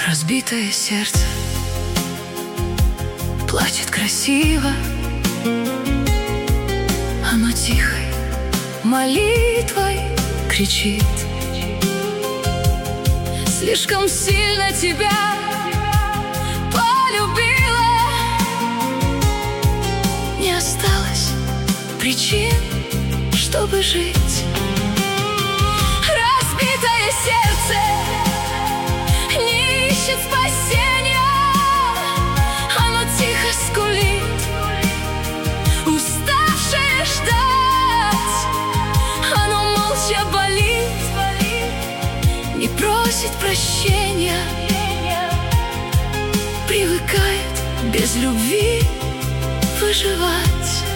Разбитое сердце плачет красиво, оно тихой молитвой кричит: слишком сильно тебя полюбила, не осталось причин, чтобы жить. Разбитое сердце не ищет спасения, оно тихо скулит, уставшее ждать. Оно молча болит, не просит прощения, привыкает без любви выживать.